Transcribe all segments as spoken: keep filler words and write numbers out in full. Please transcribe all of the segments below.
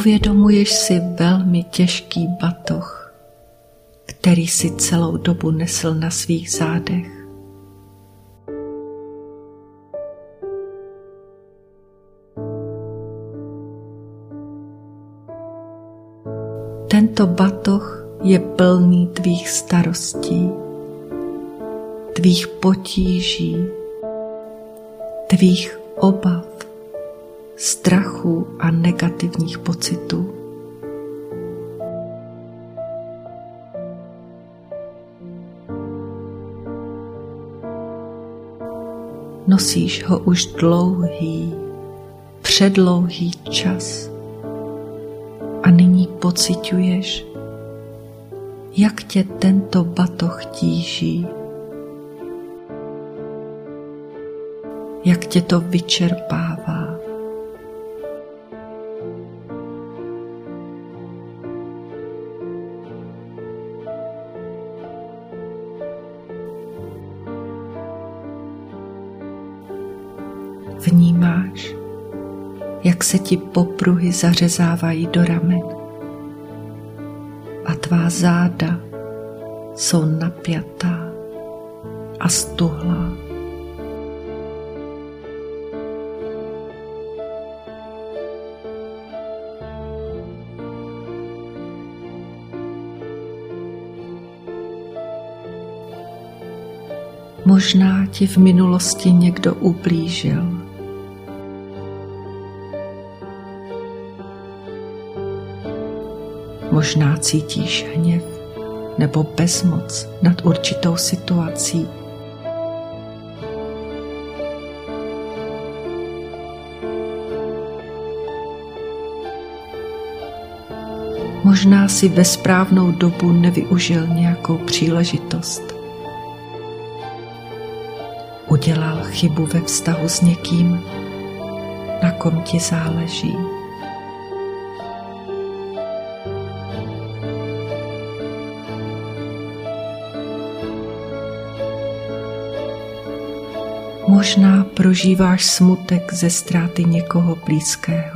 Uvědomuješ si velmi těžký batoh, který si celou dobu nesl na svých zádech. Tento batoh je plný tvých starostí, tvých potíží, tvých obav, strachů a negativních pocitů. Nosíš ho už dlouhý, předlouhý čas a nyní pociťuješ, jak tě tento batoh tíží, jak tě to vyčerpává. Vnímáš, jak se ti popruhy zařezávají do ramen a tvá záda jsou napjatá a stuhlá. Možná ti v minulosti někdo ublížil. Možná cítíš hněv nebo bezmoc nad určitou situací. Možná si ve správnou dobu nevyužil nějakou příležitost. Udělal chybu ve vztahu s někým, na kom ti záleží. Možná prožíváš smutek ze ztráty někoho blízkého.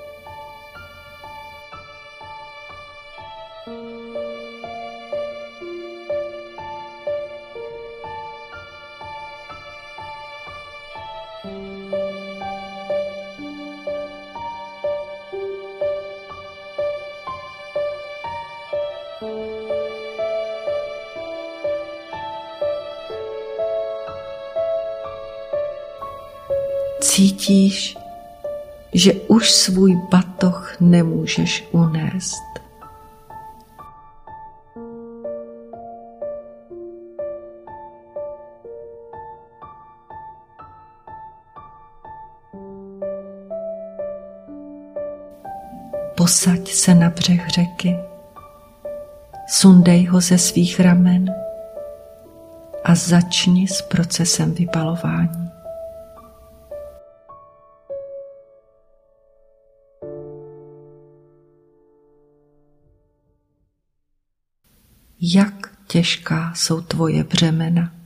Cítíš, že už svůj batoh nemůžeš unést. Posaď se na břeh řeky, sundej ho ze svých ramen a začni s procesem vybalování. Jak těžká jsou tvoje břemena?